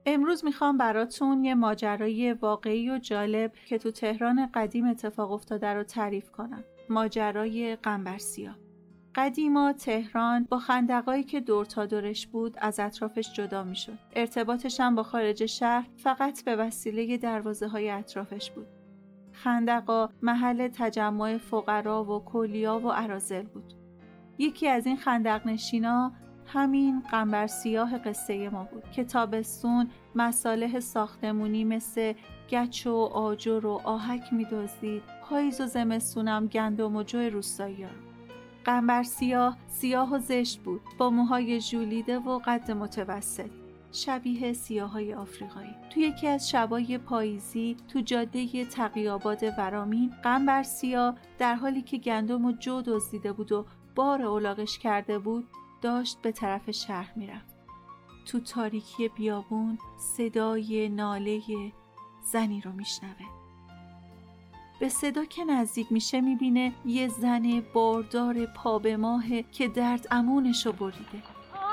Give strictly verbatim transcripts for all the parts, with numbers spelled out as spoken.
امروز میخوام براتون یه ماجرای واقعی و جالب که تو تهران قدیم اتفاق افتاده رو تعریف کنم. ماجرای قنبر سیاه. قدیما تهران با خندقایی که دور تا دورش بود از اطرافش جدا میشد. ارتباطش هم با خارج شهر فقط به وسیله دروازه های اطرافش بود. خندقا محل تجمع فقرا و کلیا و اراذل بود. یکی از این خندق نشینا همین قنبر سیاه قصه ما بود که تابستون مصالح ساختمونی مثل گچ و آجر و آهک می‌دزدید، پاییز و زمستونم گندم و جو روستایی‌ها. قنبر سیاه سیاه و زشت بود، با موهای ژولیده و قد متوسط، شبیه سیاه‌های آفریقایی. تو یکی از شبای پاییزی تو جاده تقی‌آباد ورامین، قنبر سیاه در حالی که گندم و جو دزدیده بود و بار اولاغش کرده بود داشت به طرف شهر میرفت. تو تاریکی بیابون صدای ناله زنی رو میشنوه. به صدا که نزدیک میشه میبینه یه زن باردار پا به ماهه که درد امونشو بریده.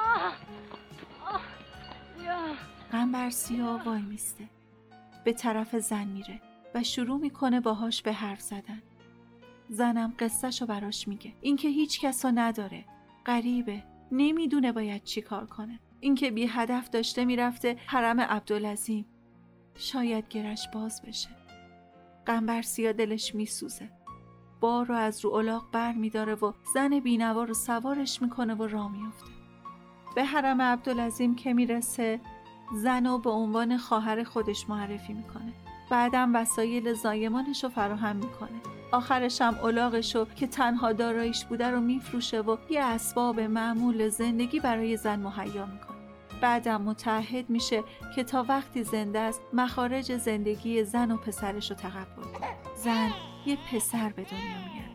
قنبر سیاه وای میسته، به طرف زن میره و شروع میکنه باهاش به حرف زدن. زنم قصهشو براش میگه، اینکه هیچ کسو نداره، غریبه، نمیدونه باید چی کار کنه، اینکه بی هدف داشته میرفته حرم عبدالعظیم، شاید گرش باز بشه. قنبر سیاه دلش میسوزه، بار رو از رو الاغ بر میداره و زن بینوا رو سوارش میکنه و راه میفته. به حرم عبدالعظیم که میرسه زنو به عنوان خواهر خودش معرفی میکنه. بعدم وسایل زایمانش رو فراهم میکنه. آخرش هم الاغشو که تنها داراییش بوده رو میفروشه و یه اسباب معمول زندگی برای زن مهیا میکنه. بعدم متعهد میشه که تا وقتی زنده است مخارج زندگی زن و پسرش رو تقبل کنه. زن یه پسر به دنیا میاره.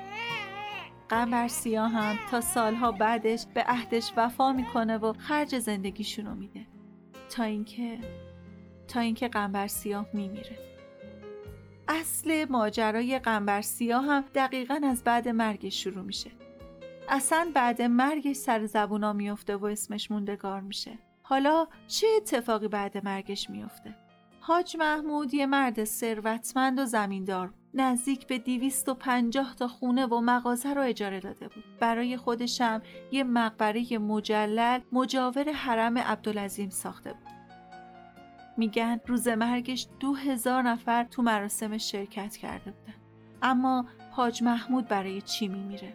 قنبر سیاه هم تا سالها بعدش به عهدش وفا میکنه و خرج زندگیشونو میده تا اینکه تا اینکه قنبر سیاه میمیره. اصل ماجرای قنبر سیاه هم دقیقاً از بعد مرگش شروع میشه. اصلا بعد مرگش سر زبونا میفته و اسمش موندگار میشه. حالا چه اتفاقی بعد مرگش میفته؟ حاج محمود یه مرد ثروتمند و زمیندار، نزدیک به دویست و پنجاه تا خونه و مغازه رو اجاره داده بود. برای خودش هم یه مقبره مجلل مجاور حرم عبدالعظیم ساخته بود. میگن روز مرگش دو هزار نفر تو مراسمش شرکت کرده بودن. اما حاج محمود برای چی میمیره؟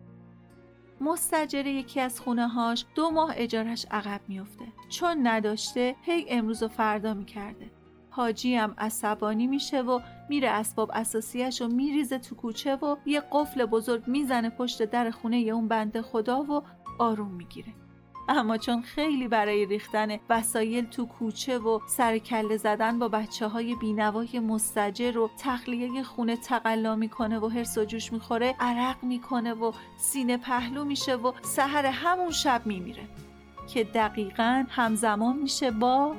مستاجر یکی از خونه هاش دو ماه اجارش عقب میفته، چون نداشته هی امروز و فردا میکرده. حاجی هم عصبانی میشه و میره اسباب اساسیش رو میریزه تو کوچه و یه قفل بزرگ میزنه پشت در خونه ی اون بنده خدا و آروم میگیره. اما چون خیلی برای ریختن وسایل تو کوچه و سر کله زدن با بچه های بینوای مستاجر و تخلیه خونه تقلا میکنه و هرس و جوش میخوره، عرق میکنه و سینه پهلو میشه و سحر همون شب میمیره که دقیقاً همزمان میشه با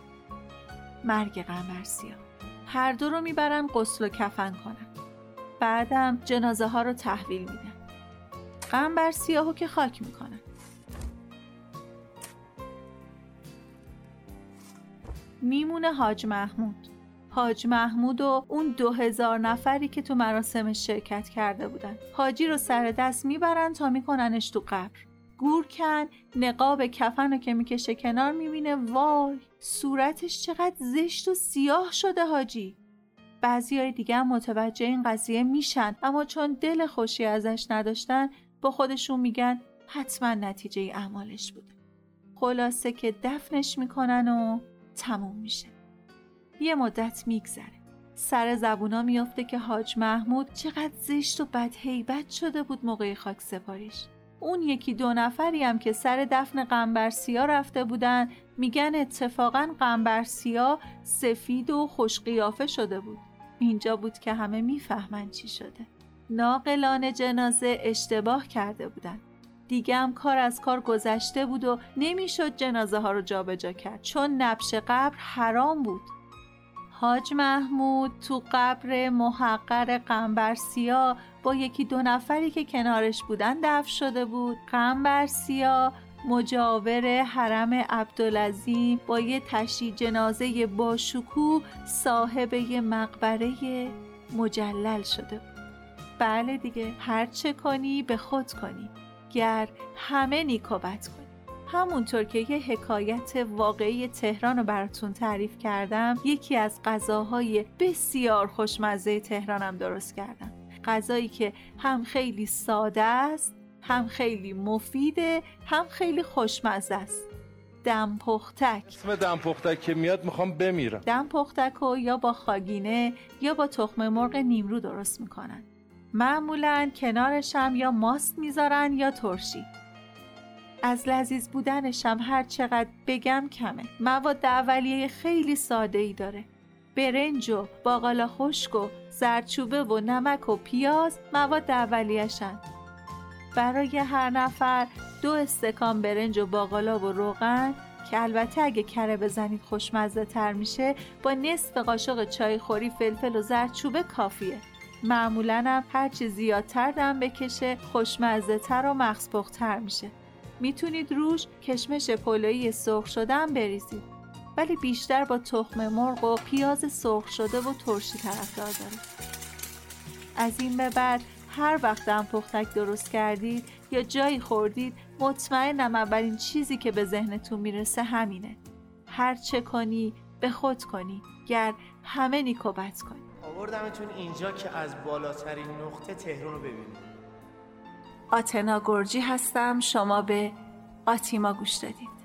مرگ قنبر سیاه. هر دو رو میبرن غسل و کفن کنن، بعدم جنازه ها رو تحویل میدن. قنبر سیاهو که خاک میکنن. میمونه حاج محمود. حاج محمود و اون دو هزار نفری که تو مراسمش شرکت کرده بودن. حاجی رو سر دست میبرن تا میکننش تو قبر. گورکن نقاب کفن رو که میکشه کنار میبینه وای صورتش چقدر زشت و سیاه شده حاجی. بعضی های دیگه هم متوجه این قضیه میشن، اما چون دل خوشی ازش نداشتن با خودشون میگن حتما نتیجه اعمالش بوده. خلاصه که دفنش میکنن و تموم میشه. یه مدت میگذره، سر زبونا میافته که حاج محمود چقدر زشت و بدهیبت شده بود موقع خاک سپاریش. اون یکی دو نفری هم که سر دفن قنبر سیاه رفته بودن میگن اتفاقاً قنبر سیاه سفید و خوش قیافه شده بود. اینجا بود که همه میفهمن چی شده. ناقلان جنازه اشتباه کرده بودن. دیگه هم کار از کار گذشته بود و نمیشد جنازه ها رو جابجا کرد چون نبش قبر حرام بود. حاج محمود تو قبر محقر قنبر سیاه با یکی دو نفری که کنارش بودن دفن شده بود. قنبر سیاه مجاور حرم عبدالعظیم با یه تشییع جنازه با شکوه صاحب یه مقبره مجلل شده بود. بله دیگه، هر چه کنی به خود کنی، گر همه نیک و بد کنی. همونطور که یه حکایت واقعی تهران رو براتون تعریف کردم، یکی از غذاهای بسیار خوشمزه تهرانم درست کردم. غذایی که هم خیلی ساده است، هم خیلی مفیده، هم خیلی خوشمزه است. دم پختک. اسم دم پختک که میاد میخوام بمیرم. دم پختک رو یا با خاگینه یا با تخم مرغ نیمرو درست میکنن. معمولاً کنارش هم یا ماست میذارن یا ترشی. از لذیذ بودنش هم هر چقدر بگم کمه. مواد اولیه خیلی ساده‌ای داره. برنج و باقالا خشک و زردچوبه و نمک و پیاز مواد اولیه‌شن. برای هر نفر دو استکان برنج و باقالا و روغن که البته اگه کره بزنید خوشمزه تر میشه، با نصف قاشق چای خوری فلفل و زردچوبه کافیه. معمولاً هم هر چی زیادتر دم بکشه خوشمزه تر و مغز پخت‌تر میشه. میتونید روش کشمش پلویی سرخ شده هم بریزید، ولی بیشتر با تخم مرغ و پیاز سرخ شده و ترشی طرفدار داره. از این به بعد هر وقت دم پختک درست کردید یا جایی خوردید، مطمئنم اولین چیزی که به ذهنتون میرسه همینه: هر چه کنی به خود کنی، گر همه نیک و بد کنی. آوردمتون اینجا که از بالاترین نقطه تهران رو ببینید. آتنا گرجی هستم، شما به آتیما گوش دادید.